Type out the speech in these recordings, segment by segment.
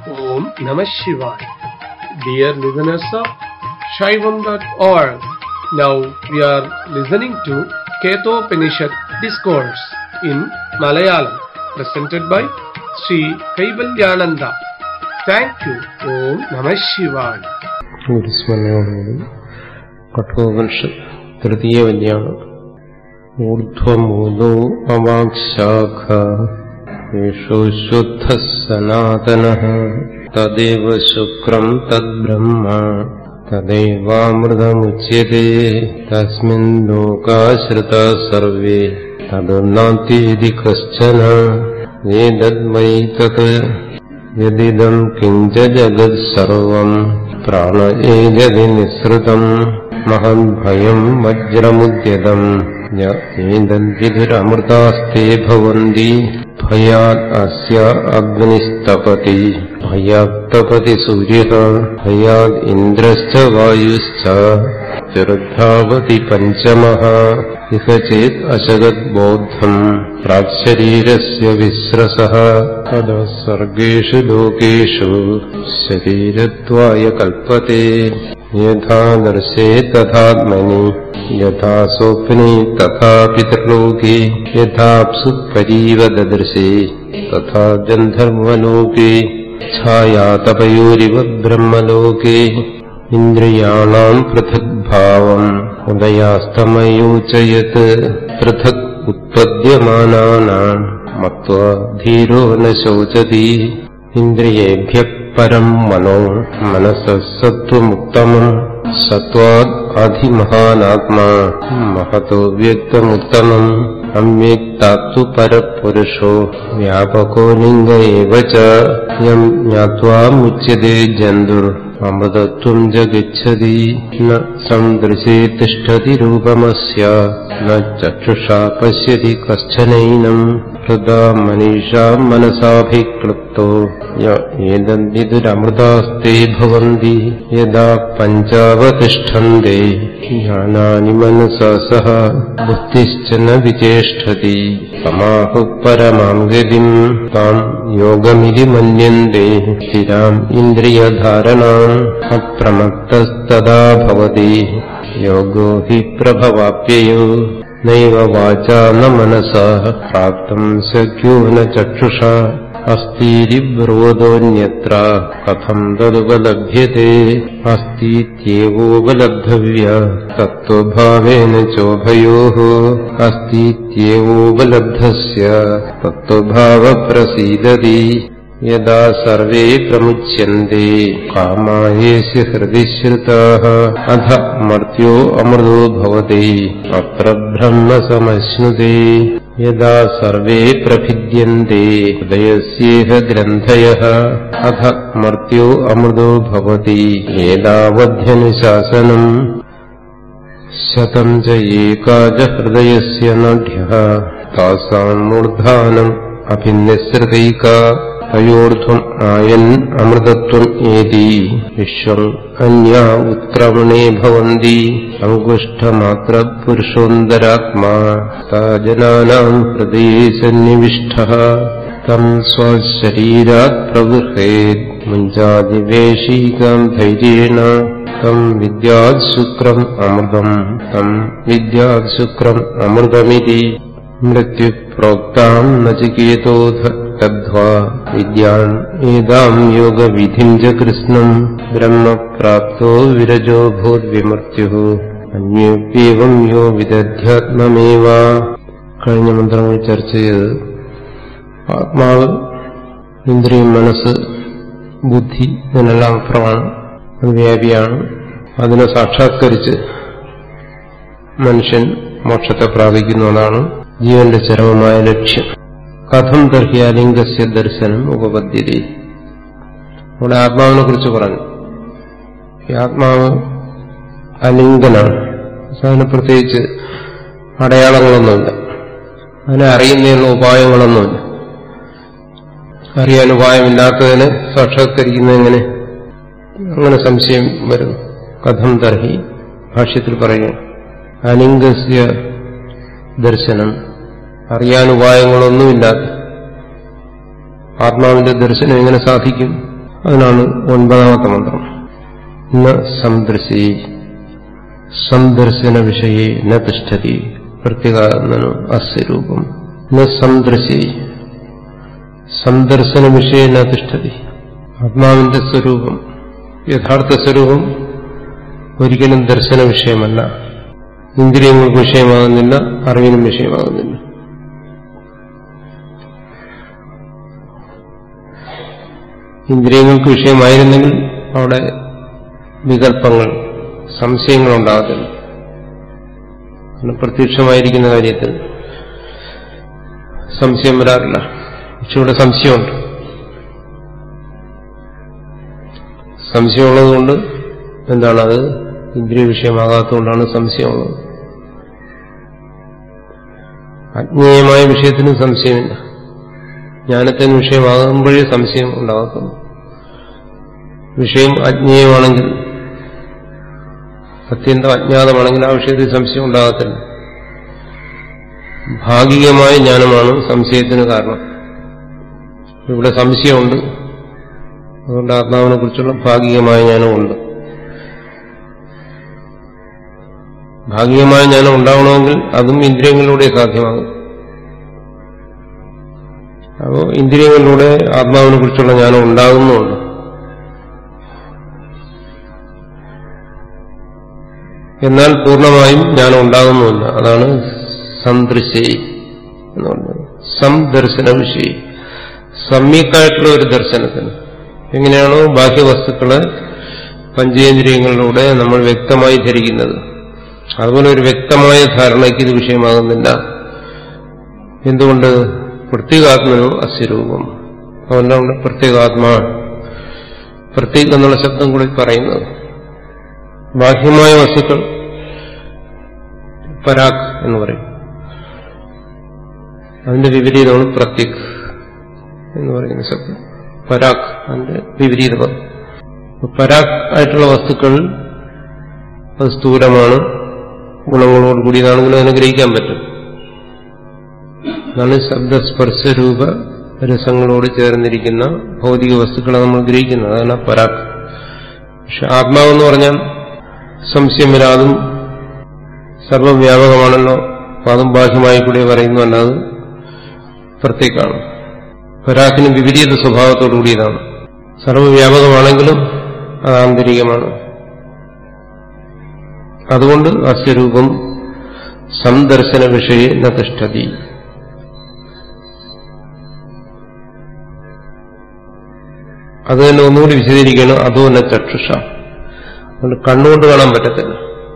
Om Namah Shivaya. Dear listeners of Shaivam.org, now we are listening to Ketopanishad Discourse in Malayalam, presented by Sri Kaivalyananda. Thank you. Om Namah Shivaya. Kathopanishad തൃതീയ അധ്യായം. ഊർധ്വമൂലോ അവാക്ശാഖ യേഷോ ശുദ്ധഃ സനാതനഃ തദേവ ശുക്രം തദ്ബ്രഹ്മ തദൈവാമൃതമുച്യതേ തസ്മിൻ ലോകാശ്രിതാ survey തദുന്നാതീതി കശ്ചന ഏതദ്വൈ തത് യദിദം കിഞ്ച ജഗത് സർവം പ്രാണ ഏജതി നിസ്സൃതം മഹദ്ഭയം വജ്രമുദ്യതം ഏതദ്വിദുരമൃതാസ്തേ ഭവന്തി ഭയാത് അസ്യ അഗ്നിസ്തപതി ഭയാത് തപതി സൂര്യഃ ഭയാത് ഇന്ദ്രശ്ച വായുശ്ച ചരുദ്ധാവതി പഞ്ചമഃ ഇഹ ചേത് അശഗത് ബോദ്ധം പ്രാക്ശരീരസ്യ വിസ്രസഃ തദാ സർഗേഷു ലോകേഷു ശരീരത്വായ കൽപ്പത്തെ യഥാ ദർശേ തഥാത്മനി യഥാ സ്വപ്നെ തഥാ പിതൃലോകേ യഥാപ്സു പരീവ ദദൃശേ തഥാ ഗന്ധർവ്വലോകേ ഛായാതപയോരിവ ബ്രഹ്മലോകേ ഇന്ദ്രിയാണാം പൃഥക് ഭാവം ഉദയാസ്തമയോചയത് പൃഥക് ഉത്പദ്യമാനാനാം മത്വാ ധീരോ ന ശോചതി ഇന്ദ്രിയേഭ്യഃ പരം മനോ മനസഃ സത്വമുത്തമം സത്വാദ് അധിമഹാനാത്മാ മഹതോ വ്യക്തമുത്തമം അവ്യക്താത്തു പരപുരുഷോ വ്യാപകോ ലിംഗ ഏവ ച യം ജ്ഞാത്വാ മുച്യതേ ജന്തുർ അമൃതത്വം ച ഗച്ഛതി ന സംദൃശേ തിഷ്ഠതി രൂപമസ്യ ന ചക്ഷുഷാ പശ്യതി കശ്ചനൈനം ഹൃദാ മനീഷാ മനസാഭിക്ലുപ്തോ ഏതദ്വിദുരമൃതാസ്തേ ഭവന്തി യദാ പഞ്ചാവതിഷ്ഠന്തെ ജ്ഞാനാനി മനസാ സഹ ബുദ്ധിശ്ച ന വിചേഷ്ഠതി തമാഹു പരമാം ഗതിം താം യോഗമിതി മന്യന്തെ സ്ഥിരാം ഇന്ദ്രിയധാരണാം അപ്രമത്തസ്തദാ ഭവതി യോഗോ ഹി പ്രഭവാപ്യയോ നൈവ വാചാ ന മനസാ പ്രാപ്തം ശക്യോ ന ചക്ഷുഷാ അസ്തീരിബ്രോധോന്യത്ര കഥം തദുപലഭ്യത്തെ അസ്തീത്യേവോപലബ്ധവ്യ തത്വഭാവേന ചോഭയോഃ അസ്തീത്യേവോപലബ്ധസ്യ തത്വഭാവഃ യദാ സർവേ പ്രമുച്യന്തെ കാമായേസ്യ ഹൃദി ശ്രുതാഃ അധ മർത്യോ അമൃതോ ഭവതി അത്ര ബ്രഹ്മ സമശ്നുതേ യദാ സർവേ പ്രഭിദ്യന്തെ ഹൃദയസ്യേഹ ഗ്രന്ഥയഃ അധ മർത്യോ അമൃതോ ഭവതി ഏതാവധ്യനുശാസനം ശതം ച ഏകാച ഹൃദയസ്യ നാഢ്യഃ താസാം മൂർധാനം അഭിനിസ്സൃതൈകാ തയോർധ്വം ആയൻ അമൃതത്വം ഏതി വിശ്വം അന്യാ ഉത്ക്രമണേ ഭവന്തി അങ്കുഷ്ഠമാത്ര പുരുഷോന്തരാത്മാ ജനാനാം ഹൃദയേ സന്നിവിഷ്ടഃ തം സ്വശരീരാത് പ്രഗൃഹേത് മുഞ്ചാതിവേശീകാം ധൈര്യേണ തം വിദ്യാത് ശുക്രം അമൃതം തം വിദ്യാത് ശുക്രം അമൃതമിതി മൃത്യു പ്രോക്താം നചികേതോധ തദ്ധ്വാ വിദ്യാം ഏതാം യോഗവിധിം ച കൃഷ്ണം ബ്രഹ്മപ്രാപ്തോ വിരജോ ഭൂദ്വിമൃത്യുഃ അന്യേപ്യേവം യോ വിദധ്യാത്മമേവ. കഴിഞ്ഞ മന്ത്രങ്ങൾ ചർച്ച ചെയ്ത് ആത്മാവ്, ഇന്ദ്രിയം, മനസ്സ്, ബുദ്ധി ഇതിനെല്ലാം അപ്പുറമാണ്, അത് വ്യാപിയാണ്. അതിനെ സാക്ഷാത്കരിച്ച് മനുഷ്യൻ മോക്ഷത്തെ പ്രാപിക്കുന്നതാണ് ജീവന്റെ ചരമമായ ലക്ഷ്യം. കഥം തർഹി അലിംഗസ്യ ദർശനം ഉപപദ്ധ്യതേ. ഇവിടെ ആത്മാവിനെ കുറിച്ച് പറഞ്ഞു. ഈ ആത്മാവ് അലിംഗനാണ്. അതിന് പ്രത്യേകിച്ച് അടയാളങ്ങളൊന്നുമില്ല, അതിനെ അറിയുന്നതിനുള്ള ഉപായങ്ങളൊന്നുമില്ല. അറിയാൻ ഉപായമില്ലാത്തതിനെ സാക്ഷാത്കരിക്കുന്നതെങ്ങനെ? അങ്ങനെ സംശയം വരുന്നു. കഥം തർഹി ഭാഷ്യത്തിൽ പറയുക അലിംഗസ്യ ദർശനം, അറിയാൻ ഉപായങ്ങളൊന്നുമില്ലാത്ത ആത്മാവിന്റെ ദർശനം എങ്ങനെ സാധിക്കും? അതിനാണ് 9ാമത്തെ മന്ത്രം. ന സംദർശി സന്ദർശന വിഷയേ ന തിഷ്ഠതി പ്രത്യേകാത്മനോ അസ്യ രൂപം. ന സംദർശി സന്ദർശന വിഷയേ ന തിഷ്ഠതി. ആത്മാവിന്റെ സ്വരൂപം, യഥാർത്ഥ സ്വരൂപം ഒരിക്കലും ദർശന വിഷയമല്ല. ഇന്ദ്രിയങ്ങൾക്ക് വിഷയമാകുന്നില്ല, അറിവിനും വിഷയമാകുന്നില്ല. ഇന്ദ്രിയങ്ങൾക്ക് വിഷയമായിരുന്നെങ്കിൽ അവിടെ വികല്പങ്ങൾ, സംശയങ്ങൾ ഉണ്ടാകത്തില്ല. പ്രത്യക്ഷമായിരിക്കുന്ന കാര്യത്തിൽ സംശയം വരാറില്ല. പക്ഷെ ഇവിടെ സംശയമുണ്ട്. സംശയമുള്ളതുകൊണ്ട് എന്താണത്? ഇന്ദ്രിയ വിഷയമാകാത്തതുകൊണ്ടാണ് സംശയമുള്ളത്. അജ്ഞേയമായ വിഷയത്തിനും സംശയമില്ല. ജ്ഞാനത്തിന് വിഷയമാകുമ്പോഴേ സംശയം ഉണ്ടാകത്തുള്ളൂ. വിഷയം അജ്ഞേയമാണെങ്കിൽ, അത്യന്തം അജ്ഞാതമാണെങ്കിൽ ആ വിഷയത്തിൽ സംശയം ഉണ്ടാകത്തില്ല. ഭാഗികമായ ജ്ഞാനമാണ് സംശയത്തിന് കാരണം. ഇവിടെ സംശയമുണ്ട്, അതുകൊണ്ട് ആത്മാവിനെ കുറിച്ചുള്ള ഭാഗികമായ ജ്ഞാനമുണ്ട്. ഭാഗികമായ ജ്ഞാനം ഉണ്ടാവണമെങ്കിൽ അതും ഇന്ദ്രിയങ്ങളിലൂടെ സാധ്യമാകും. അപ്പോൾ ഇന്ദ്രിയങ്ങളിലൂടെ ആത്മാവിനെ കുറിച്ചുള്ള ജ്ഞാനം ഉണ്ടാകുന്നുമുണ്ട്. എന്നാൽ പൂർണ്ണമായും ജ്ഞാനം ഉണ്ടാകുന്നുമില്ല. അതാണ് സന്ദൃശി എന്ന് പറഞ്ഞത്. സംദർശന വിഷയി, സമ്യക്കായിട്ടുള്ള ഒരു ദർശനത്തിന്. എങ്ങനെയാണോ ബാഹ്യവസ്തുക്കളെ പഞ്ചേന്ദ്രിയങ്ങളിലൂടെ നമ്മൾ വ്യക്തമായി ധരിക്കുന്നത്, അതുപോലെ ഒരു വ്യക്തമായ ധാരണയ്ക്ക് ഇത് വിഷയമാകുന്നില്ല. എന്തുകൊണ്ട്? പ്രത്യേകാത്മനോ അസ്യരൂപം. അതുകൊണ്ടാണ് പ്രത്യേകാത്മാ, പ്രത്യേക എന്നുള്ള ശബ്ദം കൂടി പറയുന്നത്. ബാഹ്യമായ വസ്തുക്കൾ പരാഗ് എന്ന് പറയും. അതിന്റെ വിപരീതമാണ് പ്രത്യേക് എന്ന് പറയുന്ന ശബ്ദം. പരാഗ് അതിന്റെ വിപരീതം. പരാഗ് ആയിട്ടുള്ള വസ്തുക്കൾ അത് സ്ഥൂലമാണ്, ഗുണങ്ങളോട് കൂടിയതാണെങ്കിലും അതിനെ ഗ്രഹിക്കാൻ പറ്റും. അതാണ് ശബ്ദസ്പർശരൂപ രസങ്ങളോട് ചേർന്നിരിക്കുന്ന ഭൗതിക വസ്തുക്കളെ നമ്മൾ ഗ്രഹിക്കുന്നത്. അതാണ് പരാഗ്. പക്ഷെ ആത്മാവെന്ന് പറഞ്ഞാൽ സംശയം വരാതും സർവവ്യാപകമാണല്ലോ. അതും ബാഹ്യമായി കൂടി പറയുന്നു, അല്ലാതെ പ്രത്യേകാണ്. പരാക്കിന് വിപരീത സ്വഭാവത്തോടു കൂടിയതാണ്. സർവവ്യാപകമാണെങ്കിലും അത് ആന്തരികമാണ്. അതുകൊണ്ട് അസ്യരൂപം സംദർശന വിഷയെ ന തിഷ്ഠതി. അത് തന്നെ ഒന്നുകൂടി വിശദീകരിക്കണം. അതോ ന ചക്ഷുഷ, അതുകൊണ്ട് കണ്ണുകൊണ്ട് കാണാൻ പറ്റത്തില്ല.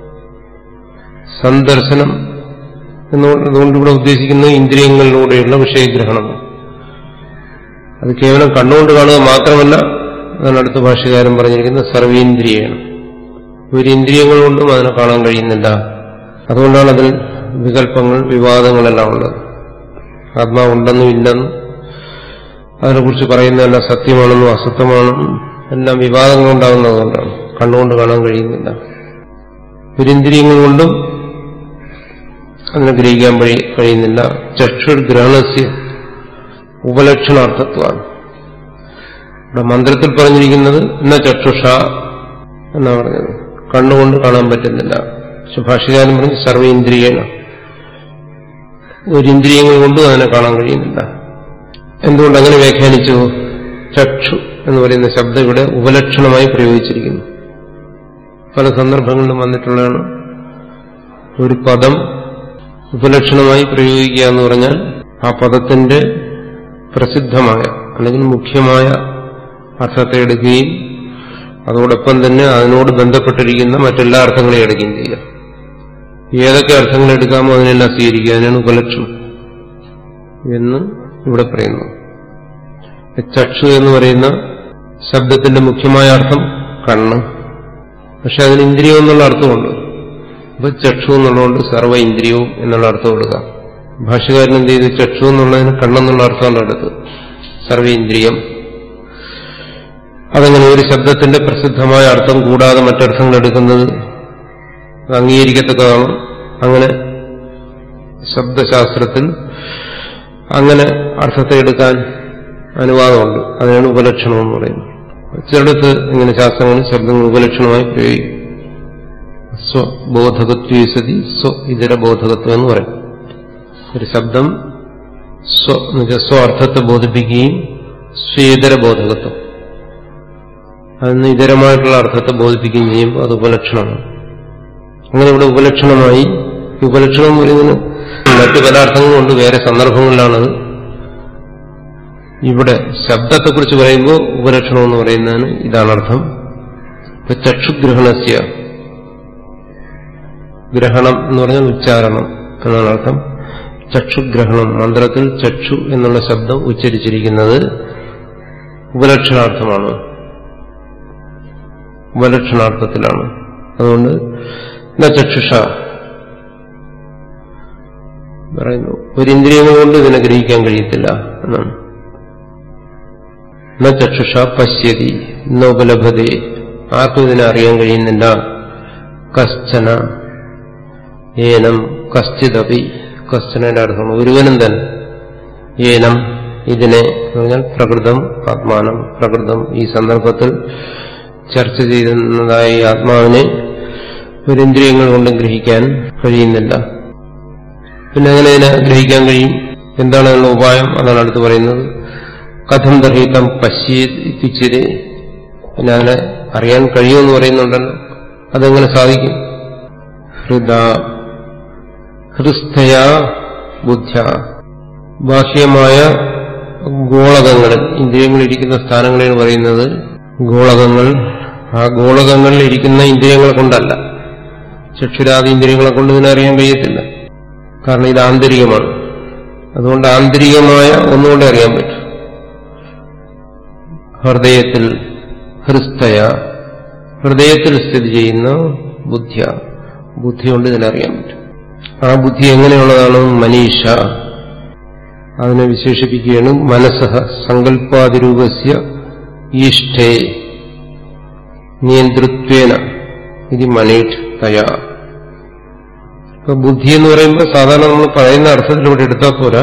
സന്ദർശനം എന്നുകൊണ്ട് ഇവിടെ ഉദ്ദേശിക്കുന്നത് ഇന്ദ്രിയങ്ങളിലൂടെയുള്ള വിഷയഗ്രഹണം. അത് കേവലം കണ്ണുകൊണ്ട് കാണുക മാത്രമല്ല, അതാണ് അടുത്ത ഭാഷ്യകാരൻ പറഞ്ഞിരിക്കുന്നത് സർവേന്ദ്രിയാണ്. ഒരു ഇന്ദ്രിയങ്ങൾ കൊണ്ടും അതിനെ കാണാൻ കഴിയുന്നില്ല. അതുകൊണ്ടാണ് അതിൽ വികല്പങ്ങൾ, വിവാദങ്ങളെല്ലാം ഉള്ളത്. ആത്മാവുണ്ടെന്നും ഇല്ലെന്നും, അതിനെക്കുറിച്ച് പറയുന്നതെല്ലാം സത്യമാണെന്നും അസത്യമാണെന്നും എല്ലാം വിവാദങ്ങൾ ഉണ്ടാകുന്നതുകൊണ്ടാണ്. കണ്ണുകൊണ്ട് കാണാൻ കഴിയുന്നില്ല. ഒരിന്ദ്രിയങ്ങൾ കൊണ്ടും അതിനെ ഗ്രഹിക്കാൻ കഴിയുന്നില്ല. ചക്ഷുർഗ്രഹണസ്യ ഉപലക്ഷണാർത്ഥത്വമാണ്. ഇവിടെ മന്ത്രത്തിൽ പറഞ്ഞിരിക്കുന്നത് എന്ന ചക്ഷുഷ എന്നാ പറഞ്ഞത്. കണ്ണുകൊണ്ട് കാണാൻ പറ്റുന്നില്ല. പക്ഷെ ഭാഷ്യകാരൻ പറഞ്ഞ് സർവേന്ദ്രിയേണ, ഒരിന്ദ്രിയങ്ങൾ കൊണ്ടും അതിനെ കാണാൻ കഴിയുന്നില്ല. എന്തുകൊണ്ട് അങ്ങനെ വ്യാഖ്യാനിച്ചു? ചക്ഷു എന്ന് പറയുന്ന ശബ്ദം ഇവിടെ ഉപലക്ഷണമായി പ്രയോഗിച്ചിരിക്കുന്നു. പല സന്ദർഭങ്ങളിലും വന്നിട്ടുള്ളതാണ്. ഒരു പദം ഉപലക്ഷണമായി പ്രയോഗിക്കുക എന്ന് പറഞ്ഞാൽ ആ പദത്തിന്റെ പ്രസിദ്ധമായ അല്ലെങ്കിൽ മുഖ്യമായ അർത്ഥത്തെ എടുക്കുകയും അതോടൊപ്പം തന്നെ അതിനോട് ബന്ധപ്പെട്ടിരിക്കുന്ന മറ്റെല്ലാ അർത്ഥങ്ങളെയും എടുക്കുകയും ചെയ്യുക. ഏതൊക്കെ അർത്ഥങ്ങൾ എടുക്കാമോ അതിനെല്ലാം സ്വീകരിക്കുക. അതിനാണ് ഉപലക്ഷണം എന്ന് ഇവിടെ പറയുന്നു. ചക്ഷു എന്ന് പറയുന്ന ശബ്ദത്തിന്റെ മുഖ്യമായ അർത്ഥം കണ്ണ്. പക്ഷെ അതിന് ഇന്ദ്രിയം എന്നുള്ള അർത്ഥമുണ്ട്. അപ്പൊ ചക്ഷു എന്നുള്ളതുകൊണ്ട് സർവ്വ ഇന്ദ്രിയവും എന്നുള്ള അർത്ഥം കൊടുക്കാം. ഭാഷ്യകാരൻ എന്ത് ചെയ്തു? ചക്ഷു എന്നുള്ളതിന് കണ്ണെന്നുള്ള അർത്ഥമാണ് എടുത്തത്. സർവേന്ദ്രിയം. അതങ്ങനെ ഒരു ശബ്ദത്തിന്റെ പ്രസിദ്ധമായ അർത്ഥം കൂടാതെ മറ്റർത്ഥങ്ങൾ എടുക്കുന്നത് അംഗീകരിക്കത്തക്കതാണ്. അങ്ങനെ ശബ്ദശാസ്ത്രത്തിൽ അങ്ങനെ അർത്ഥത്തെ എടുക്കാൻ അനുവാദമുണ്ട്. അതിനാണ് ഉപലക്ഷണം എന്ന് പറയുന്നത്. ചിലടത്ത് ഇങ്ങനെ ശാസ്ത്രങ്ങളിൽ ശബ്ദങ്ങൾ ഉപലക്ഷണമായി പ്രയോഗിക്കും. സ്വബോധകത്വ സതി സ്വ ഇതര ബോധകത്വം എന്ന് പറയും. ഒരു ശബ്ദം എന്ന് വെച്ചാൽ സ്വ അർത്ഥത്തെ ബോധിപ്പിക്കുകയും സ്വേതര ബോധകത്വം അതിന് ഇതരമായിട്ടുള്ള അർത്ഥത്തെ ബോധിപ്പിക്കുകയും ചെയ്യുമ്പോൾ അത് ഉപലക്ഷണമാണ്. അങ്ങനെ ഇവിടെ ഉപലക്ഷണമായി, ഉപലക്ഷണം എന്ന് പറയുന്നതിന് മറ്റു പല അർത്ഥങ്ങളുണ്ട്, വേറെ സന്ദർഭങ്ങളിലാണത്. ഇവിടെ ശബ്ദത്തെക്കുറിച്ച് പറയുമ്പോൾ ഉപലക്ഷണം എന്ന് പറയുന്നതിന് ഇതാണ് അർത്ഥം. ഇപ്പൊ ചക്ഷുഗ്രഹണസ്യ, ഗ്രഹണം എന്ന് പറഞ്ഞാൽ ഉച്ചാരണം എന്നാണ് അർത്ഥം. ചക്ഷുഗ്രഹണം, മന്ത്രത്തിൽ ചക്ഷു എന്നുള്ള ശബ്ദം ഉച്ചരിച്ചിരിക്കുന്നത് ഉപലക്ഷണാർത്ഥമാണ്, ഉപലക്ഷണാർത്ഥത്തിലാണ്. അതുകൊണ്ട് ചക്ഷുഷ പറയുന്നു, ഒരിന്ദ്രിയങ്ങൾ കൊണ്ട് ഇതിനെ ഗ്രഹിക്കാൻ കഴിയത്തില്ല എന്നാണ്. ചക്ഷുഷ പശ്യതി നോപലഭതേ, ആർക്കും ഇതിനെ അറിയാൻ കഴിയുന്നില്ല. കശ്ചന ഏനം കശ്ചിദപി, കശ്ചനയുടെ അർത്ഥമാണ് ഒരുവനും തന്നെ. ഏനം ഇതിനെ എന്ന് പറഞ്ഞാൽ പ്രകൃതം ആത്മാനം, പ്രകൃതം ഈ സന്ദർഭത്തിൽ ചർച്ച ചെയ്യുന്നതായ ഈ ആത്മാവിനെ ഒരിന്ദ്രിയങ്ങൾ കൊണ്ട് ഗ്രഹിക്കാൻ കഴിയുന്നില്ല. പിന്നെ അങ്ങനെ ഇതിനെ ഗ്രഹിക്കാൻ കഴിയും, എന്താണ് അതിനുള്ള ഉപായം? അതാണ് അടുത്ത് പറയുന്നത്. കഥം ദർഹിതം പശ്യേതിച്ചിരെ, പിന്നെ അതിനെ അറിയാൻ കഴിയുമെന്ന് പറയുന്നുണ്ടല്ലോ, അതെങ്ങനെ സാധിക്കും? ഹൃസ്ഥയാ ബുദ്ധ്യ, ബാഹ്യമായ ഗോളകങ്ങളിൽ, ഇന്ദ്രിയങ്ങളിരിക്കുന്ന സ്ഥാനങ്ങളാണ് പറയുന്നത് ഗോളകങ്ങൾ. ആ ഗോളകങ്ങളിൽ ഇരിക്കുന്ന ഇന്ദ്രിയങ്ങളെ കൊണ്ടല്ല, ചക്ഷുരാദി ഇന്ദ്രിയങ്ങളെ കൊണ്ട് ഇതിനറിയാൻ കഴിയത്തില്ല. കാരണം ഇത് ആന്തരികമാണ്. അതുകൊണ്ട് ആന്തരികമായ ഒന്നുകൊണ്ടേ അറിയാൻ പറ്റും. ഹൃദയത്തിൽ, ഹൃസ്ഥയ ഹൃദയത്തിൽ സ്ഥിതി ചെയ്യുന്ന ബുദ്ധ്യ, ബുദ്ധി കൊണ്ട് ഇതിനറിയാൻ പറ്റും. ആ ബുദ്ധി എങ്ങനെയുള്ളതാണ്? മനീഷ, അതിനെ വിശേഷിപ്പിക്കുകയാണ് മനസ്സഹ സങ്കല്പാതിരൂപസ്യ ഈഷ്ഠേ നിയന്ത്രിത്വേന ഇത് മനീഷ് തയാ. ഇപ്പൊ ബുദ്ധി എന്ന് പറയുമ്പോൾ സാധാരണ നമ്മൾ പറയുന്ന അർത്ഥത്തിലൂടെ എടുത്താൽ പോരാ.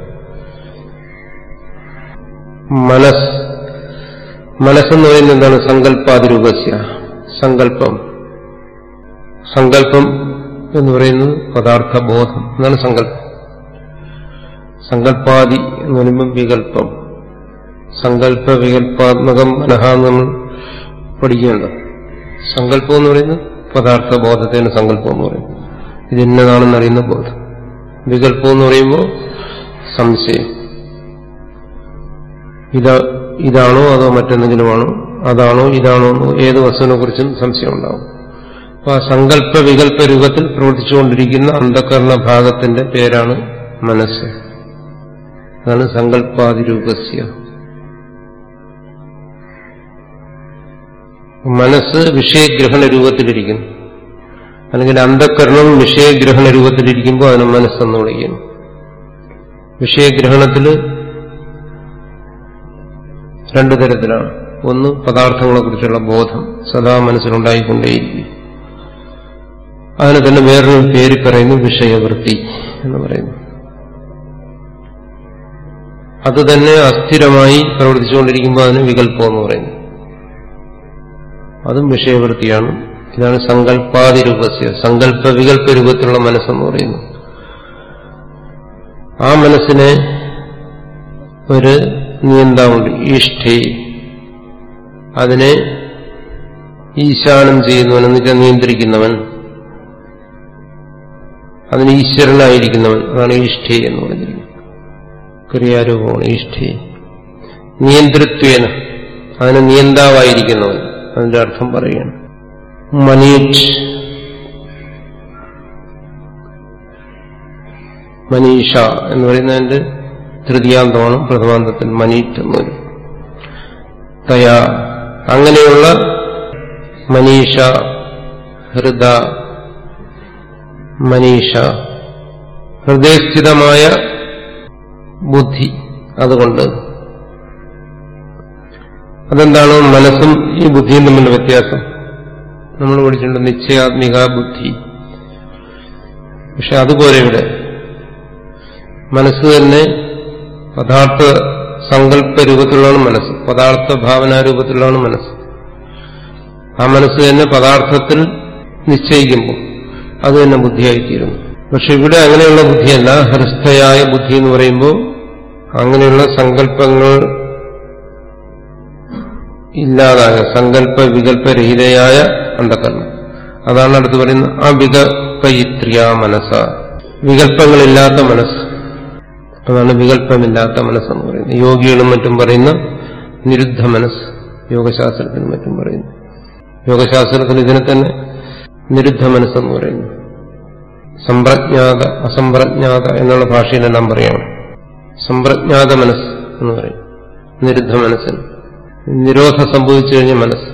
മനസ്സെന്ന് പറയുന്നത് എന്താണ്? സങ്കല്പാതിരൂപസ്യ, സങ്കല്പം. സങ്കല്പം എന്ന് പറയുന്നത് പദാർത്ഥബോധം എന്നാണ് സങ്കല്പം. സങ്കല്പാദി എന്ന് പറയുമ്പോൾ വികല്പം. സങ്കല്പ വികല്പാത്മകം മനഃ നമ്മൾ പഠിക്കുന്നുണ്ടോ? സങ്കല്പം എന്ന് പറയുന്നത് പദാർത്ഥബോധത്തെയാണ് സങ്കല്പം എന്ന് പറയുന്നത്. ഇത് ഇന്നതാണെന്നറിയുന്ന ബോധം. വികല്പം എന്ന് പറയുമ്പോൾ സംശയം, ഇതാണോ അതോ മറ്റെന്തെങ്കിലുമാണോ, അതാണോ ഇതാണോ എന്നോ ഏത് വസ്തുവിനെ കുറിച്ചും സംശയം ഉണ്ടാവും. അപ്പൊ ആ സങ്കല്പ വികല്പ രൂപത്തിൽ പ്രവർത്തിച്ചുകൊണ്ടിരിക്കുന്ന അന്ധകരണ ഭാഗത്തിന്റെ പേരാണ് മനസ്സ്. അതാണ് സങ്കല്പാതിരൂപസ്യ. മനസ്സ് വിഷയഗ്രഹണ രൂപത്തിലിരിക്കുന്നു, അല്ലെങ്കിൽ അന്ധകരണം വിഷയഗ്രഹണ രൂപത്തിലിരിക്കുമ്പോൾ അതിനെ മനസ്സെന്ന് വിളിക്കുന്നു. വിഷയഗ്രഹണത്തിൽ രണ്ടു തരത്തിലാണ്. ഒന്ന് പദാർത്ഥങ്ങളെക്കുറിച്ചുള്ള ബോധം സദാ മനസ്സിലുണ്ടായിക്കൊണ്ടേയിരിക്കും. അതിന് തന്നെ വേറൊരു പേര് പറയുന്നു വിഷയവൃത്തി എന്ന് പറയുന്നു. അത് തന്നെ അസ്ഥിരമായി പ്രവർത്തിച്ചുകൊണ്ടിരിക്കുമ്പോൾ അതിന് വികല്പം എന്ന് പറയുന്നു. അതും വിഷയവൃത്തിയാണ്. ഇതാണ് സങ്കല്പാതിരൂപസ്യ, സങ്കല്പ വികല്പ രൂപത്തിലുള്ള മനസ്സെന്ന് പറയുന്നു. ആ മനസ്സിനെ ഒരു നിയന്താവുണ്ട്, ഈഷ്ഠേ. അതിനെ ഈശാനം ചെയ്യുന്നവൻ എന്ന് വെച്ചാൽ നിയന്ത്രിക്കുന്നവൻ, അതിന് ഈശ്വരനായിരിക്കുന്നവൻ, അതാണ് ഈഷ്ഠേ എന്ന് പറഞ്ഞിരിക്കുന്നത്. ക്രിയാരൂപമാണ് ഈഷ്ഠേ. നിയന്ത്രിത്വേന, അതിന് നിയന്താവായിരിക്കുന്നവൻ, അതിന്റെ അർത്ഥം പറയുകയാണ്. മനീഷ്, മനീഷ എന്ന് പറയുന്നതിന്റെ തൃതീയാന്തമാണ് പ്രഥമാന്തത്തിൽ മനീറ്റ് എന്ന് പറയും. തയാ, അങ്ങനെയുള്ള മനീഷ, ഹൃദ മനീഷ, ഹൃദയസ്ഥിതമായ ബുദ്ധി. അതുകൊണ്ട് അതെന്താണ്? മനസ്സും ഈ ബുദ്ധിയും തമ്മിലുള്ള വ്യത്യാസം നമ്മൾ പഠിച്ചിട്ടുണ്ട്, നിശ്ചയാത്മിക ബുദ്ധി. പക്ഷെ അതുപോലെ ഇവിടെ മനസ്സ് തന്നെ പദാർത്ഥ സങ്കല്പ രൂപത്തിലുള്ളതാണ് മനസ്സ്, പദാർത്ഥ ഭാവനാരൂപത്തിലുള്ളതാണ് മനസ്സ്. ആ മനസ്സ് തന്നെ പദാർത്ഥത്തിൽ നിശ്ചയിക്കുമ്പോൾ അത് തന്നെ ബുദ്ധിയായിത്തീരുന്നു. പക്ഷെ ഇവിടെ അങ്ങനെയുള്ള ബുദ്ധിയല്ല. ഹൃസ്ഥയായ ബുദ്ധി എന്ന് പറയുമ്പോൾ അങ്ങനെയുള്ള സങ്കല്പങ്ങൾ ഇല്ലാതായ സങ്കല്പ വികല്പരഹിതയായ അന്ധകരണം. അതാണ് അടുത്ത് പറയുന്നത് അവികൽപയിത്രിയ മനസ്സ, വികല്പങ്ങളില്ലാത്ത മനസ്സ്. അതാണ് വികല്പമില്ലാത്ത മനസ്സെന്ന് പറയുന്നത്. യോഗികളും മറ്റും പറയുന്ന നിരുദ്ധ മനസ്സ്, യോഗശാസ്ത്രത്തിനും മറ്റും പറയുന്നു. യോഗശാസ്ത്രത്തിൽ ഇതിനെ തന്നെ നിരുദ്ധ മനസ്സെന്ന് പറയുന്നു. സമ്പ്രജ്ഞാത അസംപ്രജ്ഞാത എന്നുള്ള ഭാഷയിലെല്ലാം പറയാം. സമ്പ്രജ്ഞാത മനസ്സ് എന്ന് പറയും നിരുദ്ധ മനസ്സിന്. നിരോധം സംഭവിച്ചു കഴിഞ്ഞ മനസ്സ്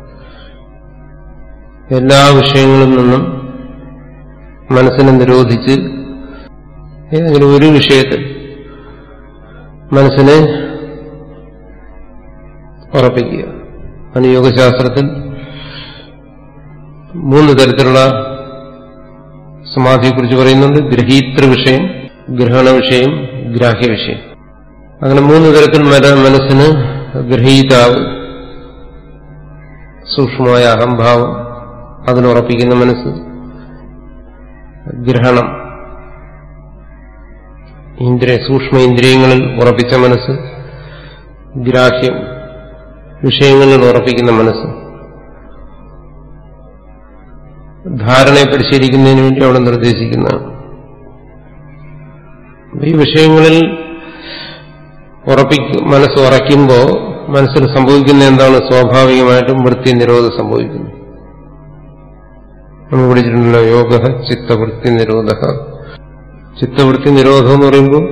എല്ലാ വിഷയങ്ങളിൽ നിന്നും മനസ്സിനെ നിരോധിച്ച് ഏതെങ്കിലും ഒരു വിഷയത്തിൽ മനസ്സിനെ ഉറപ്പിക്കുക. ആണ് യോഗശാസ്ത്രത്തിൽ 3 തരത്തിലുള്ള സമാധിയെക്കുറിച്ച് പറയുന്നുണ്ട്. ഗ്രഹീതൃ വിഷയം, ഗ്രഹണ വിഷയം, ഗ്രാഹ്യ വിഷയം. അങ്ങനെ 3 തരത്തിൽ മനസ്സിന് ഗ്രഹീതാവ്, സൂക്ഷ്മമായ അഹംഭാവം, അതിനുറപ്പിക്കുന്ന മനസ്സ്. ഗ്രഹണം, സൂക്ഷ്മ ഇന്ദ്രിയങ്ങളിൽ ഉറപ്പിച്ച മനസ്സ്. ഗ്രാഹ്യം, വിഷയങ്ങളിൽ ഉറപ്പിക്കുന്ന മനസ്സ്. ധാരണയെ പരിശീലിക്കുന്നതിന് വേണ്ടി അവിടെ നിർദ്ദേശിക്കുന്നതാണ്. ഈ വിഷയങ്ങളിൽ മനസ്സ് ഉറയ്ക്കുമ്പോൾ മനസ്സിൽ സംഭവിക്കുന്ന എന്താണ്? സ്വാഭാവികമായിട്ടും വൃത്തി നിരോധം സംഭവിക്കുന്നു. നമ്മൾ പഠിച്ചിട്ടുണ്ടല്ലോ, യോഗ ചിത്തവൃത്തി നിരോധ. ചിത്തവൃത്തി നിരോധം എന്ന് പറയുമ്പോൾ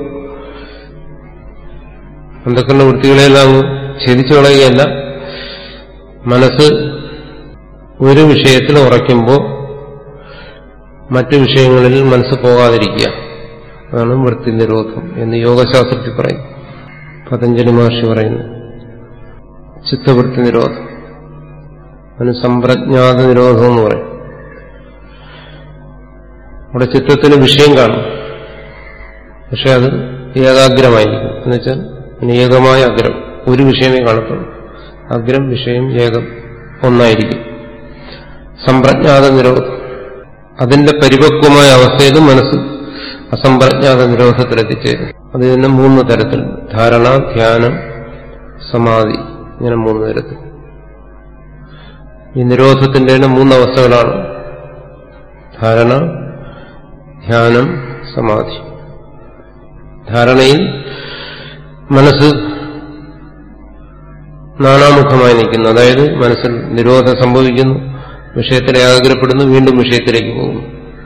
അന്ധക്കരണ വൃത്തികളെല്ലാം ഛേദിച്ചു കളയുകയല്ല, മനസ്സ് ഒരു വിഷയത്തിൽ ഉറയ്ക്കുമ്പോൾ മറ്റു വിഷയങ്ങളിൽ മനസ്സ് പോകാതിരിക്കുക. അതാണ് വൃത്തി നിരോധം എന്ന് യോഗശാസ്ത്രത്തിൽ പറയും. പതഞ്ജലി മഹർഷി പറയുന്നു ചിത്തവൃത്തി നിരോധം. അതിന് സമ്പ്രജ്ഞാത നിരോധം എന്ന് പറയും. അവിടെ ചിത്തത്തിന് വിഷയം കാണും, പക്ഷെ അത് ഏകാഗ്രമായിരിക്കും. എന്നുവെച്ചാൽ ഏകമായ അഗ്രം, ഒരു വിഷയമേ കാണത്തുള്ളൂ. അഗ്രം വിഷയം ഏകം ഒന്നായിരിക്കും. സമ്പ്രജ്ഞാത നിരോധം, അതിന്റെ പരിപക്വമായ അവസ്ഥയിൽ മനസ്സ് അസംപ്രജ്ഞാത നിരോധത്തിലെത്തിച്ചേരും. അത് തന്നെ 3 തരത്തിൽ: ധാരണ, ധ്യാനം, സമാധി. ഇങ്ങനെ 3 തരത്തിൽ. ഈ നിരോധത്തിന്റെ തന്നെ 3 അവസ്ഥകളാണ്: ധാരണ, ധ്യാനം, സമാധി. ധാരണയിൽ മനസ്സ് നാനാമുഖമായി നിൽക്കുന്നു. അതായത് മനസ്സിൽ നിരോധം സംഭവിക്കുന്നു, വിഷയത്തിൽ ഏകാഗ്രപ്പെടുന്നു, വീണ്ടും വിഷയത്തിലേക്ക് പോകുന്നു.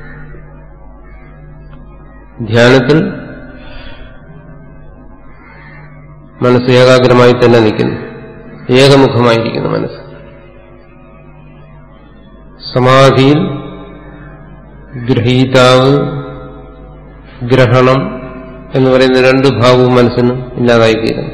ധ്യാനത്തിൽ മനസ്സ് ഏകാഗ്രമായി തന്നെ നിൽക്കുന്നു, ഏകമുഖമായിരിക്കുന്നു മനസ്സ്. സമാധിയിൽ ഗ്രഹീതാവ്, ഗ്രഹണം എന്ന് പറയുന്ന 2 ഭാവവും മനസ്സിന് ഇല്ലാതായിത്തീരുന്നു.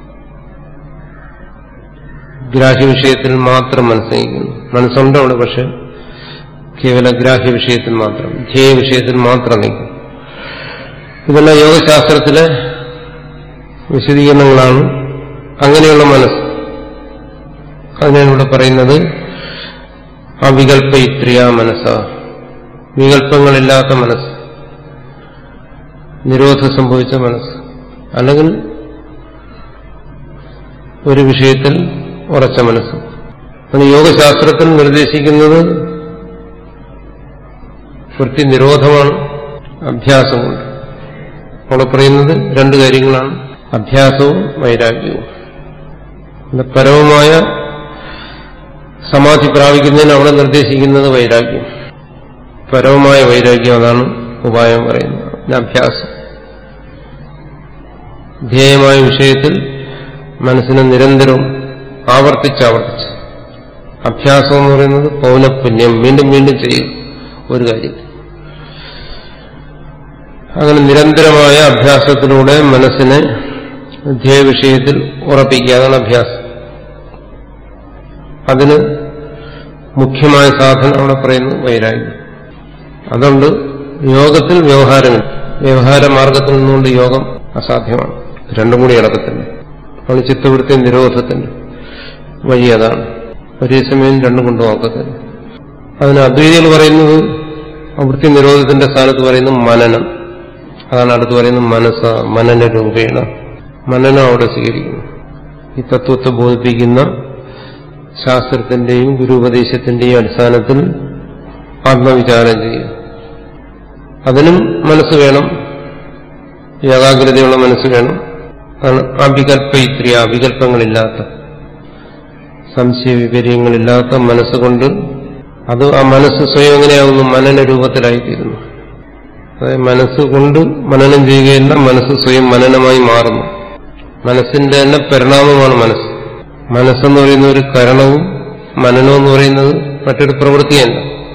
ഗ്രാഹ്യ വിഷയത്തിൽ മാത്രം മനസ്സിലാക്കുന്നു. മനസ്സുണ്ട് അവിടെ, പക്ഷെ കേവല ഗ്രാഹ്യ വിഷയത്തിൽ മാത്രം, ധ്യേയ വിഷയത്തിൽ മാത്രം നിൽക്കും. ഇതെല്ലാം യോഗശാസ്ത്രത്തിലെ വിശദീകരണങ്ങളാണ്. അങ്ങനെയുള്ള മനസ്സ്, അതിനാണ് ഇവിടെ പറയുന്നത് അവികൽപയിത്രിയ മനസ്സ, വികല്പങ്ങളില്ലാത്ത മനസ്സ്, നിരോധം സംഭവിച്ച മനസ്സ്, അല്ലെങ്കിൽ ഒരു വിഷയത്തിൽ ഉറച്ച മനസ്സ്. അത് യോഗശാസ്ത്രത്തിൽ നിർദ്ദേശിക്കുന്നത് വൃത്തി നിരോധമാണ്, അഭ്യാസം കൊണ്ട്. അവിടെ പറയുന്നത് 2 കാര്യങ്ങളാണ്: അഭ്യാസവും വൈരാഗ്യവും. പരമമായ സമാധി പ്രാപിക്കുന്നതിന് അവിടെ നിർദ്ദേശിക്കുന്നത് വൈരാഗ്യം, പരമമായ വൈരാഗ്യം. അതാണ് ഉപായം പറയുന്നത്. അഭ്യാസം, ധ്യേയമായ വിഷയത്തിൽ മനസ്സിനെ നിരന്തരം ആവർത്തിച്ചാവർത്തിച്ച്. അഭ്യാസം എന്ന് പറയുന്നത് പൗനഃപുന്യം, വീണ്ടും വീണ്ടും ചെയ്യും ഒരു കാര്യത്തിൽ. അങ്ങനെ നിരന്തരമായ അഭ്യാസത്തിലൂടെ മനസ്സിനെ ധ്യേയ വിഷയത്തിൽ ഉറപ്പിക്കുക. അതാണ് അഭ്യാസം. അതിന് മുഖ്യമായ സാധനം അവിടെ പറയുന്നു വൈരാഗ്യം. അതുകൊണ്ട് യോഗത്തിൽ വ്യവഹാരമാർഗത്തിൽ നിന്നുകൊണ്ട് യോഗം അസാധ്യമാണ്. 2 കൂടി നടക്കത്തില്ല. ആണ് ചിത്തവൃത്തി നിരോധത്തിന്റെ വഴി. അതാണ് ഒരേ സമയം രണ്ടും കൊണ്ടു നോക്കത്തില്ല. അതിന് അദ്വൈതികൾ പറയുന്നത് വൃത്തി നിരോധത്തിന്റെ സ്ഥാനത്ത് പറയുന്നത് മനനം. അതാണ് അടുത്ത് പറയുന്നത് മനസ്സ മനന രൂപേണ. മനനം അവിടെ സ്വീകരിക്കുന്നു. ഈ തത്വത്തെ ബോധിപ്പിക്കുന്ന ശാസ്ത്രത്തിന്റെയും ഗുരുപദേശത്തിന്റെയും അടിസ്ഥാനത്തിൽ ആത്മവിചാരം ചെയ്യുക. അതിനും മനസ്സ് വേണം, ഏകാഗ്രതയുള്ള മനസ്സ് വേണം. അതാണ് അവികൽപ്പയിത്രിയ, വികല്പങ്ങളില്ലാത്ത, സംശയ വിപര്യങ്ങളില്ലാത്ത മനസ്സുകൊണ്ട്. അത് ആ മനസ്സ് സ്വയം എങ്ങനെയാവുന്നു? മനന രൂപത്തിലായിത്തീരുന്നു. അതായത് മനസ്സുകൊണ്ട് മനനം ചെയ്യുകയല്ല, മനസ്സ് സ്വയം മനനമായി മാറുന്നു. മനസ്സിന്റെ തന്നെ പരിണാമമാണ് മനസ്സ്. മനസ്സെന്ന് പറയുന്ന ഒരു കരണവും മനനവും എന്ന് പറയുന്നത് മറ്റൊരു പ്രവൃത്തിയല്ല.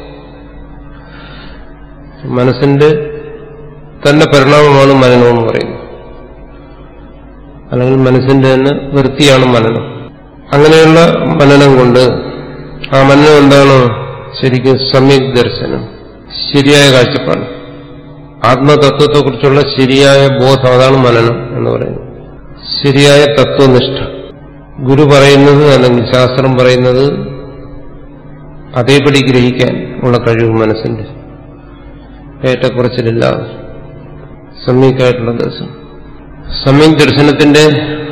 മനസ്സിന്റെ തന്നെ പരിണാമമാണ് മനനമെന്ന് പറയുന്നത്. അല്ലെങ്കിൽ മനസ്സിന്റെ തന്നെ വൃത്തിയാണ് മനനം. അങ്ങനെയുള്ള മനനം കൊണ്ട് ആ മനനം എന്താണ്? ശരിക്കും സമ്യക് ദർശനം, ശരിയായ കാഴ്ചപ്പാട്, ആത്മതത്വത്തെക്കുറിച്ചുള്ള ശരിയായ ബോധം. അതാണ് മനനം എന്ന് പറയുന്നത്. ശരിയായ തത്വനിഷ്ഠ. ഗുരു പറയുന്നത് അല്ലെങ്കിൽ ശാസ്ത്രം പറയുന്നത് അതേപടി ഗ്രഹിക്കാൻ ഉള്ള കഴിവ് മനസ്സിന്റെ, ഏറ്റക്കുറച്ചിലില്ലാതെ സമ്യക്കായിട്ടുള്ള ദർശനം. സമ്യക് ദർശനത്തിന്റെ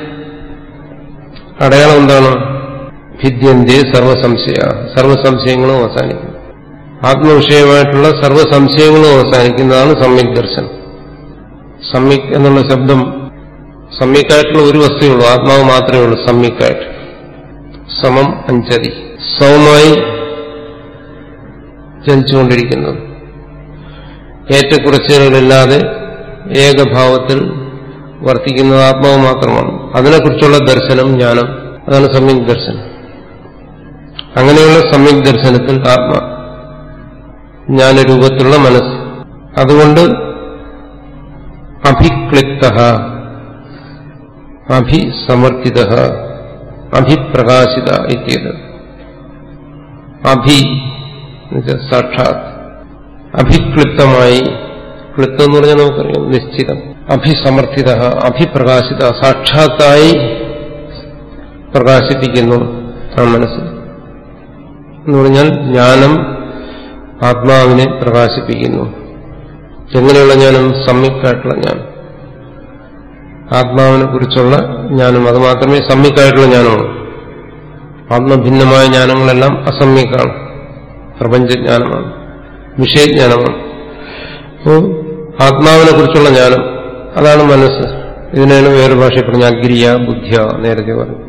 അടയാളം എന്താണ്? ഭിദ്യന്തേ സർവസംശയ, സർവസംശയങ്ങളും അവസാനിക്കും. ആത്മവിഷയമായിട്ടുള്ള സർവസംശയങ്ങളും അവസാനിക്കുന്നതാണ് സമ്യക് ദർശനം. സമ്യക് എന്നുള്ള ശബ്ദം, സമ്യക്കായിട്ടുള്ള ഒരു വസ്തുവുള്ളൂ, ആത്മാവ് മാത്രമേ ഉള്ളൂ സമ്യക്കായിട്ട്. സമം അഞ്ചതി, സമമായി ചലിച്ചുകൊണ്ടിരിക്കുന്നത്, ഏറ്റക്കുറച്ചുകളില്ലാതെ ഏകഭാവത്തിൽ വർത്തിക്കുന്നത് ആത്മാവ് മാത്രമാണ്. അതിനെക്കുറിച്ചുള്ള ദർശനം, ജ്ഞാനം, അതാണ് സമ്യക് ദർശനം. അങ്ങനെയുള്ള സമ്യക് ദർശനത്തിൽ ആത്മ ജ്ഞാനരൂപത്തിലുള്ള മനസ്സ്. അതുകൊണ്ട് അഭിക്ലിപ്ത, അഭിസമർപ്പിത, അഭിപ്രകാശിത ഇത്യത്. അഭി സാക്ഷാത്, അഭിക്ലിപ്തമായി, ക്ലിപ്തം എന്ന് പറഞ്ഞാൽ നമുക്കറിയാം നിശ്ചിതം. അഭിസമർത്ഥിത, അഭിപ്രകാശിത, സാക്ഷാത്തായി പ്രകാശിപ്പിക്കുന്നു ആ മനസ്സ് എന്ന് പറഞ്ഞാൽ ജ്ഞാനം ആത്മാവിനെ പ്രകാശിപ്പിക്കുന്നു. എങ്ങനെയുള്ള ജ്ഞാനം? സമ്യക്കായിട്ടുള്ള ജ്ഞാനം, ആത്മാവിനെ കുറിച്ചുള്ള ജ്ഞാനം. അത് മാത്രമേ സമ്യക്കായിട്ടുള്ള ജ്ഞാനമുള്ളൂ. ആത്മഭിന്നമായ ജ്ഞാനങ്ങളെല്ലാം അസമ്യക്കാണ്, പ്രപഞ്ചജ്ഞാനമാണ്, വിഷയജ്ഞാനമാണ്. അപ്പോൾ ആത്മാവിനെ കുറിച്ചുള്ള ജ്ഞാനം, അതാണ് മനസ്സ്. ഇതിനാണ് വേറെ ഭാഷയിൽ പറഞ്ഞ അഗ്രിയ ബുദ്ധിയ, നേരത്തെ പറഞ്ഞു.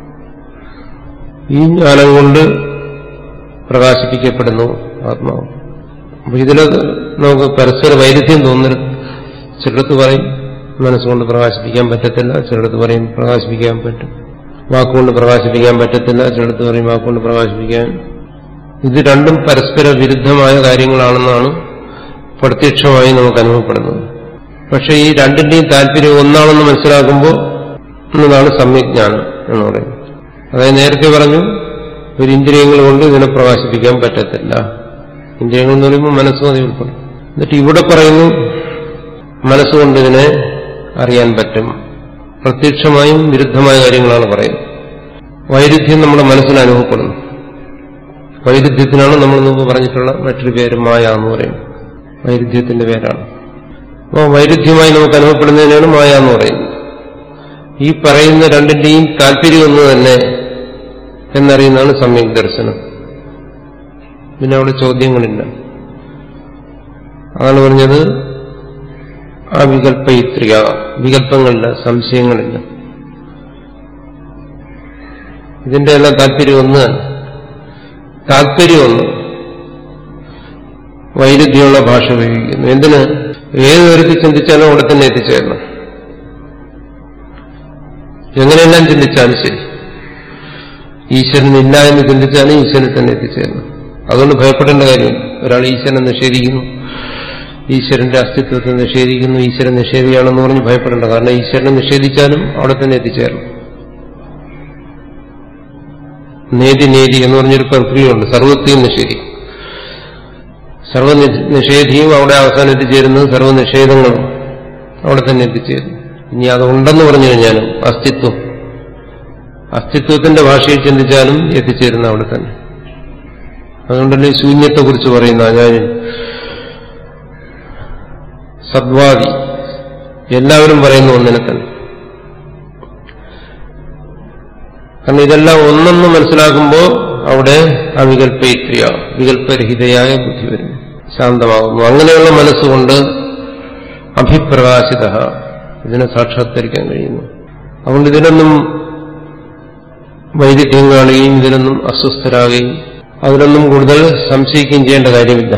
ഈ ജ്ഞാനം കൊണ്ട് പ്രകാശിപ്പിക്കപ്പെടുന്നു ആത്മാവ്. അപ്പൊ ഇതിൽ നമുക്ക് പരസ്പര വൈരുദ്ധ്യം തോന്നരുത്. ചിലടത്ത് പറയും മനസ്സുകൊണ്ട് പ്രകാശിപ്പിക്കാൻ പറ്റത്തില്ല, ചിലടത്ത് പറയും പ്രകാശിപ്പിക്കാൻ പറ്റും. വാക്കുകൊണ്ട് പ്രകാശിപ്പിക്കാൻ പറ്റത്തില്ല, ചിലടത്ത് പറയും വാക്കുകൊണ്ട് പ്രകാശിപ്പിക്കാൻ. ഇത് രണ്ടും പരസ്പര വിരുദ്ധമായ കാര്യങ്ങളാണെന്നാണ് പ്രത്യക്ഷമായി നമുക്ക് അനുഭവപ്പെടുന്നത്. പക്ഷെ ഈ രണ്ടിന്റെയും താല്പര്യം ഒന്നാണെന്ന് മനസ്സിലാക്കുമ്പോൾ എന്നതാണ് സമ്യജ്ഞാനം എന്ന് പറയുന്നത്. അതായത് നേരത്തെ പറഞ്ഞു ഒരു ഇന്ദ്രിയങ്ങൾ കൊണ്ട് ഇതിനെ പ്രകാശിപ്പിക്കാൻ പറ്റത്തില്ല. ഇന്ദ്രിയങ്ങൾ എന്ന് പറയുമ്പോൾ മനസ്സും അതിൽ ഉൾപ്പെടും. എന്നിട്ട് ഇവിടെ പറയുന്നു മനസ്സുകൊണ്ട് ഇതിനെ അറിയാൻ പറ്റും. പ്രത്യക്ഷമായും വിരുദ്ധമായ കാര്യങ്ങളാണ് പറയുന്നത്. വൈരുദ്ധ്യം നമ്മുടെ മനസ്സിൽ അനുഭവപ്പെടുന്നു. വൈരുദ്ധ്യത്തിനാണ് നമ്മൾ മുമ്പ് പറഞ്ഞിട്ടുള്ള മറ്റൊരു പേര് മായ എന്ന് പറയുന്നത്. വൈരുദ്ധ്യത്തിന്റെ പേരാണ്. അപ്പോൾ വൈരുദ്ധ്യമായി നമുക്ക് അനുഭവപ്പെടുന്നതിനാണ് മായ എന്ന് പറയുന്നത്. ഈ പറയുന്ന രണ്ടിന്റെയും താല്പര്യം ഒന്ന് തന്നെ എന്നറിയുന്നതാണ് സമ്യക് ദർശനം. പിന്നെ അവിടെ ചോദ്യങ്ങളില്ല. അതാണ് പറഞ്ഞത് അവികൽപ്പയിത്രിക, വികല്പങ്ങളില്ല, സംശയങ്ങളില്ല. ഇതിന്റെ എല്ലാം താല്പര്യം ഒന്ന് തന്നെ, താല്പര്യം ഒന്ന്. വൈരുദ്ധ്യമുള്ള ഭാഷ ഉപയോഗിക്കുന്നു. എന്തിന്? ഏത് തരത്തിൽ ചിന്തിച്ചാലും അവിടെ തന്നെ എത്തിച്ചേരണം. എങ്ങനെയെല്ലാം ചിന്തിച്ചാലും ശരി, ഈശ്വരനില്ല എന്ന് ചിന്തിച്ചാലും ഈശ്വരനെ തന്നെ എത്തിച്ചേരണം. അതുകൊണ്ട് ഭയപ്പെടേണ്ട കാര്യമില്ല. ഒരാൾ ഈശ്വരനെ നിഷേധിക്കുന്നു, ഈശ്വരന്റെ അസ്തിത്വത്തെ നിഷേധിക്കുന്നു, ഈശ്വരൻ നിഷേധിയാണെന്ന് പറഞ്ഞ് ഭയപ്പെടേണ്ട. കാരണം ഈശ്വരനെ നിഷേധിച്ചാലും അവിടെ തന്നെ എത്തിച്ചേരണം. നേതി നേതി എന്ന് പറഞ്ഞൊരു പ്രക്രിയയുണ്ട്. സർവത്തെയും നിഷേധിക്കും. സർവനിഷേധിയും അവിടെ അവസാനം എത്തിച്ചേരുന്നത് സർവനിഷേധങ്ങളും അവിടെ തന്നെ എത്തിച്ചേരുന്നു. ഇനി അതുണ്ടെന്ന് പറഞ്ഞു കഴിഞ്ഞാലും അസ്തിത്വം അസ്തിത്വത്തിന്റെ ഭാഷയിൽ ചിന്തിച്ചാലും എത്തിച്ചേരുന്ന അവിടെ തന്നെ. അതുകൊണ്ടല്ലേ ശൂന്യത്തെക്കുറിച്ച് പറയുന്ന ആചാര്യൻ സദ്വാദി എല്ലാവരും പറയുന്ന ഒന്നിനെ തന്നെ. കാരണം ഇതെല്ലാം ഒന്നെന്ന് മനസ്സിലാക്കുമ്പോൾ അവിടെ അവികൽപയിത്രിയ വികൽപ്പരഹിതയായ ബുദ്ധി വരും, ശാന്തമാകുന്നു. അങ്ങനെയുള്ള മനസ്സുകൊണ്ട് അഭിപ്രകാശിത ഇതിനെ സാക്ഷാത്കരിക്കാൻ കഴിയുന്നു. അതുകൊണ്ട് ഇതിനൊന്നും വൈരുദ്ധ്യം കാണുകയും ഇതിനൊന്നും അസ്വസ്ഥരാകുകയും അതിലൊന്നും കൂടുതൽ സംശയിക്കുകയും ചെയ്യേണ്ട കാര്യമില്ല.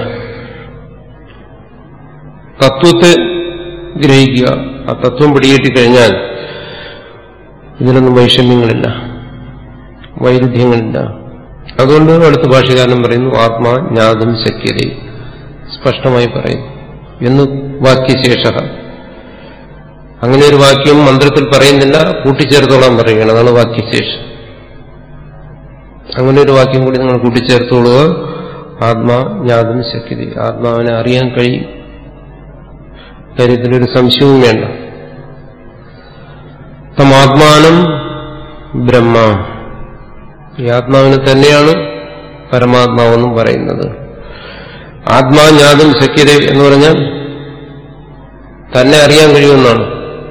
തത്വത്തെ ഗ്രഹിക്കുക, ആ തത്വം പിടികിട്ടിക്കഴിഞ്ഞാൽ ഇതിനൊന്നും വൈഷമ്യങ്ങളില്ല, വൈരുദ്ധ്യങ്ങളില്ല. അതുകൊണ്ട് അടുത്ത ഭാഷകാരൻ പറയുന്നു ആത്മാ ജ്ഞാതും ശക്യത, സ്പഷ്ടമായി പറയുന്നു എന്ന് വാക്യശേഷ. അങ്ങനെ ഒരു വാക്യം മന്ത്രത്തിൽ പറയുന്നില്ല, കൂട്ടിച്ചേർത്തോളാൻ പറയുകയാണ്. അതാണ് വാക്യശേഷം. അങ്ങനെ ഒരു വാക്യം കൂടി നിങ്ങൾ കൂട്ടിച്ചേർത്തോളുക. ആത്മാ ജ്ഞാതും ശക്യത, ആത്മാവിനെ അറിയാൻ കഴിയും, കാര്യത്തിലൊരു സംശയവും വേണ്ട. തമാത്മാനം ബ്രഹ്മ, ഈ ആത്മാവിനെ തന്നെയാണ് പരമാത്മാവെന്നും പറയുന്നത്. ആത്മാ ജ്ഞാതും ശക്യത എന്ന് പറഞ്ഞാൽ തന്നെ അറിയാൻ കഴിയുമെന്നാണ്.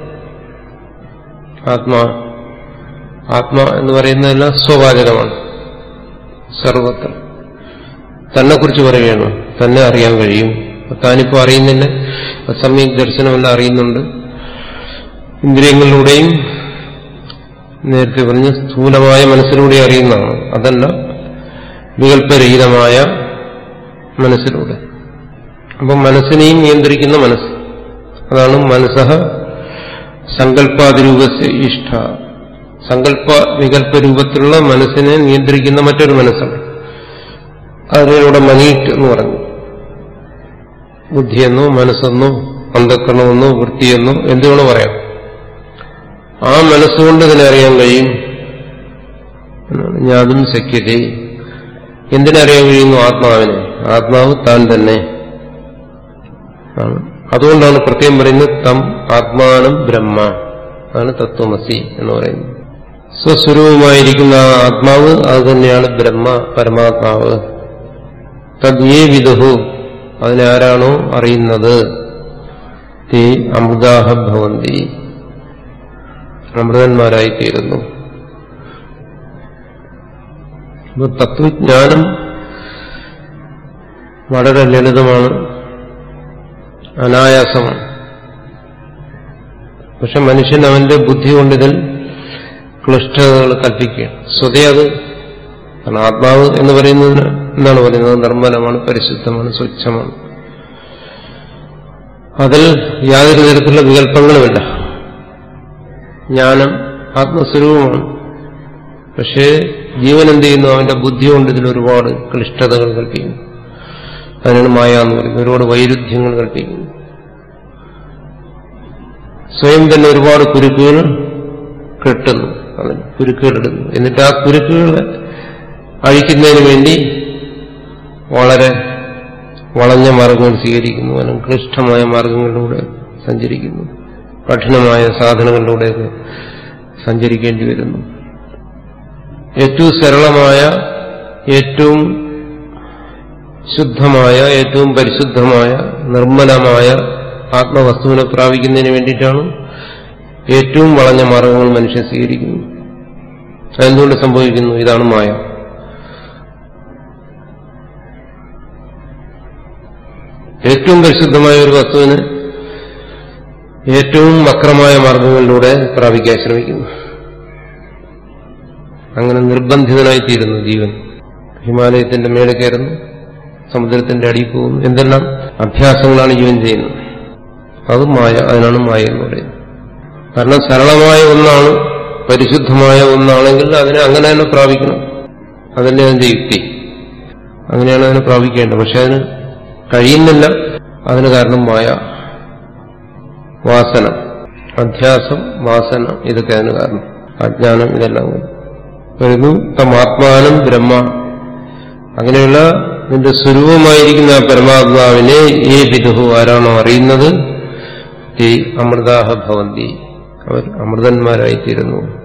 ആത്മാ എന്ന് പറയുന്നതെല്ലാം സ്വവാചകമാണ്. സർവത്ര തന്നെക്കുറിച്ച് പറയുകയാണ്, തന്നെ അറിയാൻ കഴിയും. താനിപ്പോൾ അറിയുന്നില്ല, സമ്യക് ദർശനമെല്ലാം അറിയുന്നുണ്ട്. ഇന്ദ്രിയങ്ങളിലൂടെയും നേരത്തെ പറഞ്ഞ സ്ഥൂലമായ മനസ്സിലൂടെ അറിയുന്നതാണ്. അതല്ല, വികല്പരഹിതമായ മനസ്സിലൂടെ. അപ്പം മനസ്സിനെയും നിയന്ത്രിക്കുന്ന മനസ്സ്, അതാണ് മനസ്സഹ സങ്കല്പാതിരൂപസ്യ ഇഷ്ട. സങ്കല്പ വികല്പ രൂപത്തിലുള്ള മനസ്സിനെ നിയന്ത്രിക്കുന്ന മറ്റൊരു മനസ്സാണ്. അതിലൂടെ മനീറ്റ് എന്ന് പറഞ്ഞു. ബുദ്ധിയെന്നോ മനസ്സെന്നോ അന്ധക്കരണമെന്നോ വൃത്തിയെന്നോ എന്തുവേണോ പറയാം. ആ മനസ്സുകൊണ്ട് ഇതിനെ അറിയാൻ കഴിയും. ജ്ഞാതും ശക്യത. എന്തിനറിയാൻ കഴിയുന്നു? ആത്മാവിനെ. ആത്മാവ് താൻ തന്നെ. അതുകൊണ്ടാണ് പ്രത്യേകം പറയുന്നത് തം ആത്മാനം ബ്രഹ്മ. അതാണ് തത്വമസി എന്ന് പറയുന്നത്. സ്വസ്വരൂപമായിരിക്കുന്ന ആത്മാവ് അത് തന്നെയാണ് ബ്രഹ്മ, പരമാത്മാവ്. തദ്യേ വിദുഹു, അതിനെ ആരാണോ അറിയുന്നത്, തേ അമൃതാഹ ഭവന്തി, അമൃതന്മാരായിത്തീരുന്നു. തത്വജ്ഞാനം വളരെ ലളിതമാണ്, അനായാസമാണ്. പക്ഷെ മനുഷ്യൻ അവന്റെ ബുദ്ധി കൊണ്ടിതിൽ ക്ലിഷ്ടതകൾ കൽപ്പിക്കുകയാണ്. സ്വതേ അത്, കാരണം ആത്മാവ് എന്ന് പറയുന്നതിന് എന്താണ് പറയുന്നത്? നിർമ്മലമാണ്, പരിശുദ്ധമാണ്, സ്വച്ഛമാണ്. അതിൽ യാതൊരു തരത്തിലുള്ള വികല്പങ്ങളുമില്ല. ജ്ഞാനം ആത്മസ്വരൂപമാണ്. പക്ഷേ ജീവൻ എന്ത് ചെയ്യുന്നു? അവന്റെ ബുദ്ധി കൊണ്ട് ഇതിൽ ഒരുപാട് ക്ലിഷ്ടതകൾ കൽപ്പിക്കുന്നു. അതിനാണ് മായ എന്ന് പറയുന്നത്. ഒരുപാട് വൈരുദ്ധ്യങ്ങൾ കൽപ്പിക്കുന്നു. സ്വയം തന്നെ ഒരുപാട് കുരുക്കുകൾ കെട്ടുന്നു, അതിന് കുരുക്കുകളിടുന്നു. എന്നിട്ട് ആ കുരുക്കുകളെ അഴിക്കുന്നതിന് വേണ്ടി വളരെ വളഞ്ഞ മാർഗങ്ങൾ സ്വീകരിക്കുന്നു, അല്ലെങ്കിൽ ക്ലിഷ്ടമായ മാർഗങ്ങളിലൂടെ സഞ്ചരിക്കുന്നു, കഠിനമായ സാധനങ്ങളിലൂടെയൊക്കെ സഞ്ചരിക്കേണ്ടി വരുന്നു. ഏറ്റവും സരളമായ, ഏറ്റവും ശുദ്ധമായ, ഏറ്റവും പരിശുദ്ധമായ, നിർമ്മലമായ ആത്മവസ്തുവിനെ പ്രാപിക്കുന്നതിന് വേണ്ടിയിട്ടാണ് ഏറ്റവും വളഞ്ഞ മാർഗങ്ങൾ മനുഷ്യൻ സ്വീകരിക്കുന്നു. അതെന്തുകൊണ്ട് സംഭവിക്കുന്നു? ഇതാണ് മായ. ഏറ്റവും പരിശുദ്ധമായ ഒരു വസ്തുവിന് ഏറ്റവും വക്രമായ മാർഗങ്ങളിലൂടെ പ്രാപിക്കാൻ ശ്രമിക്കുന്നു. അങ്ങനെ നിർബന്ധിതനായിത്തീരുന്നു ജീവൻ. ഹിമാലയത്തിന്റെ മേലെ കയറുന്നു, സമുദ്രത്തിന്റെ അടിയിൽ പോകുന്നു. എന്തെല്ലാം അഭ്യാസങ്ങളാണ് ജീവൻ ചെയ്യുന്നത്. അത് മായ. അതിനാണ് മായ എന്ന് പറയുന്നത്. കാരണം സരളമായ ഒന്നാണ്, പരിശുദ്ധമായ ഒന്നാണെങ്കിൽ അതിനെ അങ്ങനെ തന്നെ പ്രാപിക്കണം. അതല്ലേ അതിന്റെ യുക്തി. അങ്ങനെയാണ് അതിനെ പ്രാപിക്കേണ്ടത്. പക്ഷെ അതിന് കഴിയുന്നില്ല. അതിന് കാരണം മായ, വാസന, അധ്യാസം, വാസന, ഇതൊക്കെ അതിന് കാരണം. അജ്ഞാനം, ഇതെല്ലാം വരുന്നു. തമാത്മാനം ബ്രഹ്മ. അങ്ങനെയുള്ള നിന്റെ സ്വരൂപമായിരിക്കുന്ന ആ പരമാത്മാവിനെ ഏ വിദുഹു, ആരാണോ അറിയുന്നത്, ഈ അമൃതാഹ ഭവന്തി, അവർ അമൃതന്മാരായിത്തീരുന്നു.